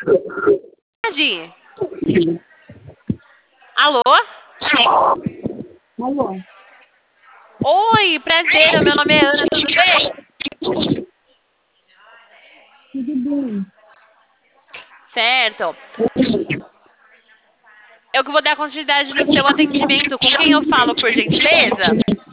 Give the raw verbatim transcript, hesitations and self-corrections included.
Tarde. Alô? Alô? Oi, prazer, meu nome é Ana, tudo bem? Tudo bem? Certo. Eu que vou dar continuidade no seu atendimento. Com quem eu falo, por gentileza?